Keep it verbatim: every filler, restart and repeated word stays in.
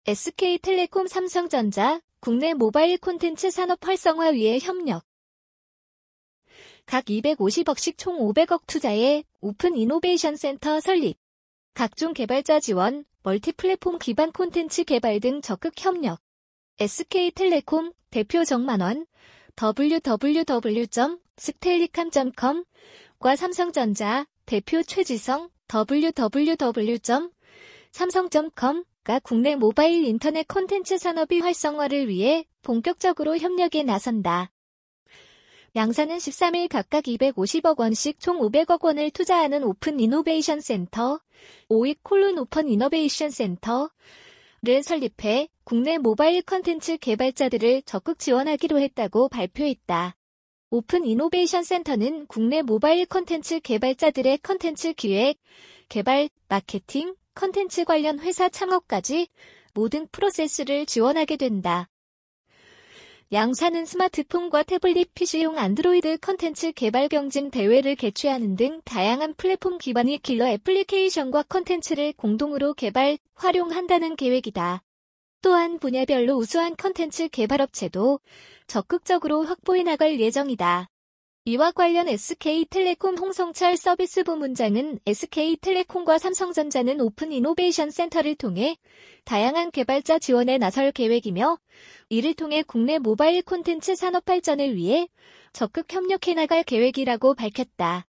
에스케이텔레콤 삼성전자 국내 모바일 콘텐츠 산업 활성화 위해 협력. 각 이백오십억씩 총 오백억 투자에 오픈 이노베이션 센터 설립. 각종 개발자 지원, 멀티플랫폼 기반 콘텐츠 개발 등 적극 협력. 에스케이텔레콤 대표 정만원, 더블유 더블유 더블유 점 스텔리캄 점 컴과 삼성전자 대표 최지성, 더블유 더블유 더블유 점 삼성 점 컴가 국내 모바일 인터넷 콘텐츠 산업의 활성화를 위해 본격적으로 협력에 나선다. 양사는 십삼일 각각 이백오십억 원씩 총 오백억 원을 투자하는 오픈 이노베이션 센터, 오익 콜론 오픈 이노베이션 센터를 설립해 국내 모바일 콘텐츠 개발자들을 적극 지원하기로 했다고 발표했다. 오픈 이노베이션 센터는 국내 모바일 콘텐츠 개발자들의 콘텐츠 기획, 개발, 마케팅, 콘텐츠 관련 회사 창업까지 모든 프로세스를 지원하게 된다. 양사는 스마트폰과 태블릿 피시용 안드로이드 콘텐츠 개발 경쟁 대회를 개최하는 등 다양한 플랫폼 기반의 킬러 애플리케이션과 콘텐츠를 공동으로 개발, 활용한다는 계획이다. 또한 분야별로 우수한 콘텐츠 개발업체도 적극적으로 확보해 나갈 예정이다. 이와 관련 에스케이텔레콤 홍성철 서비스 부문장은 에스케이텔레콤과 삼성전자는 오픈 이노베이션 센터를 통해 다양한 개발자 지원에 나설 계획이며 이를 통해 국내 모바일 콘텐츠 산업 발전을 위해 적극 협력해 나갈 계획이라고 밝혔다.